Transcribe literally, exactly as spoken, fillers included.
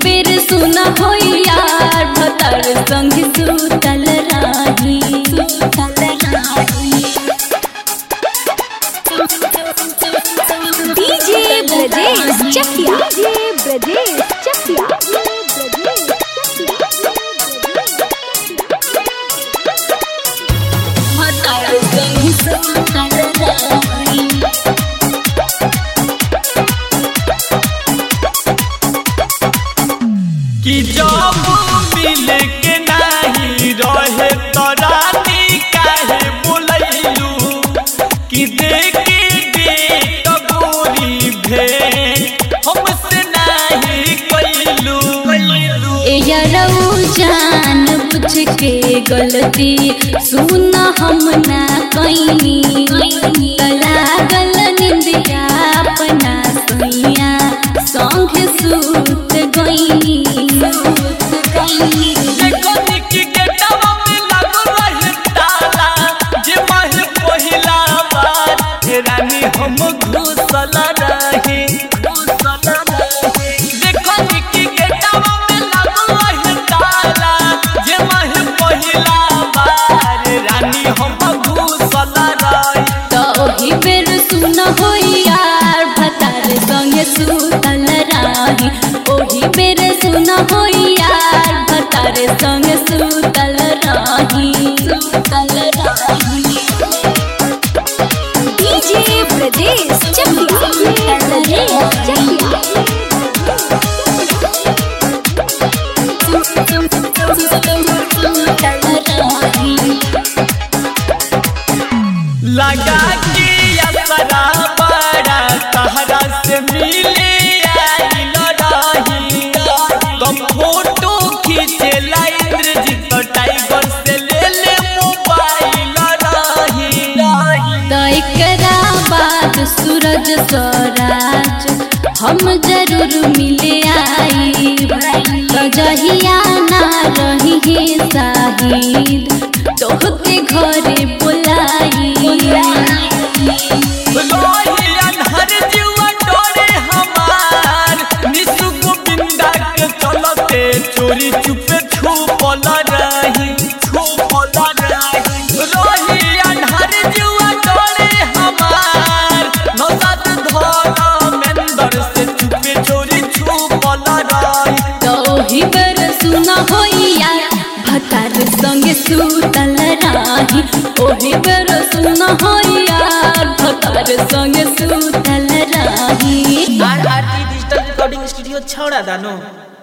बेर सुन हो यार भतार संग सुतल राही डीजे ब्रजेश चकिया डीजे ब्रजेश चकिया भतार संग सुतल राही कि जब मिल के नहीं रहे तो रानी काहे बोलैलू कि देखे देख गोरी भेंट हमसे नहीं कैलू ए यारऊ जान बुझ के गलती सुन हम ना कैनी लागल निंदिया अपना सैया संग सुत गईनी रानी हम घुसल रही देखो निकी गेटवा में लागल रही ताला जे मह पहिला बार रानी हम घुसल रही तो ओही बेर सुन हो यार भतार संग सुतल राही ओही बेर सुन हो यार भतार संग सुतल राही सुतल राही डीजे ब्रजेश चकिया ब्रजेश चकिया लगा कि असरा बड़ा तहरा से मिले आइल रही कम फोटो खींचेला इंद्रजीत टाइगर से ले ले मोबाइल रही तो एकरा बाद सूरज स्वराज हम जरूर मिले आई तो जहिया ना रही है शाहिद तोहके घरे बुलाई हर जीवा डोरे हमार निसु गोविंदा के चलते चोरी चुपे छुपल रही छुपल रही रोही अनहर जीवा डोरे हमार नौसाद धोला मेंदर से चुपे चोरी छुपल रही तो ओही बेर सुन हो यार भतार संग सुतल राही ओही बेर सुन हो यार भतार संग सुतल राही R R T digital recording studio छौड़ा दानो।